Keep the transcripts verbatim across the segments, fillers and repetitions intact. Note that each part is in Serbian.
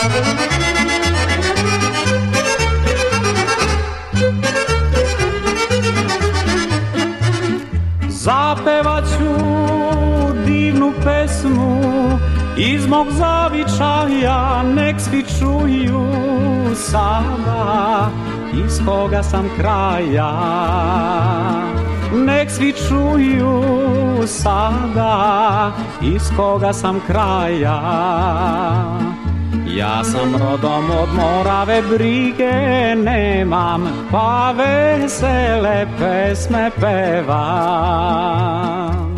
Zapevat ću divnu pesmu iz mog zavičaja, nek svi čuju sada iz koga sam kraja. Nek svi čuju sada iz koga sam kraja. Ja sam rodom od Morave, brige nemam, pa vesele pesme pevam.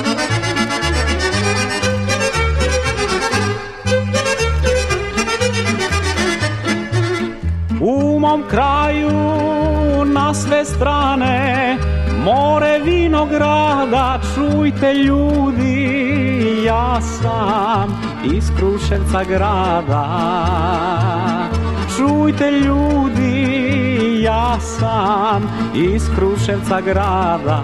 U mom kraju na sve strane more vinograda, čujte ljudi, ja sam iz Kruševca grada. Čujte ljudi, ja sam iz Kruševca grada.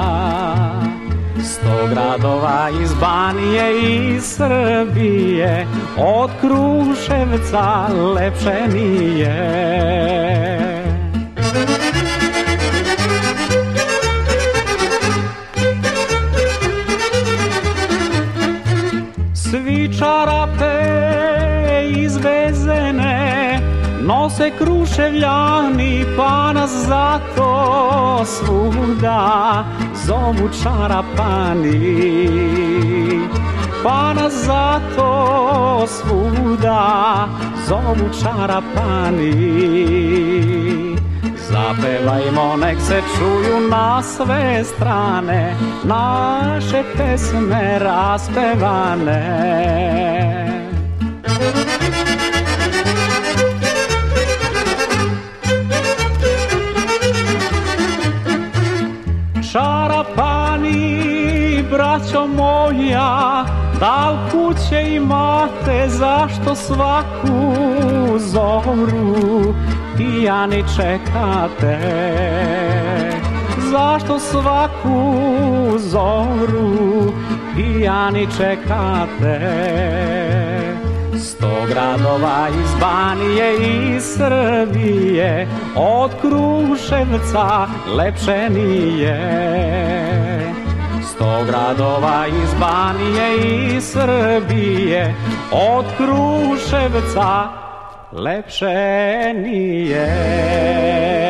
Sto gradova iz Banije i Srbije, od Kruševca lepše nije. Svi čarape izvezene nose Kruševljani, pa nas zato svuda zovu čarapani. Pa nas zato svuda zovu čarapani. Zapevajmo, nek se čuju na sve strane naše pesme raspevane. Čarapani, braćo moja, da li kuće imate, zašto svaku zoru pijani čekate? Zašto svaku zoru pijani čekate? Sto gradova iz Banije i Srbije, od Kruševca lepše nije. Sto gradova iz Banije i Srbije, od Kruševca lepše nije.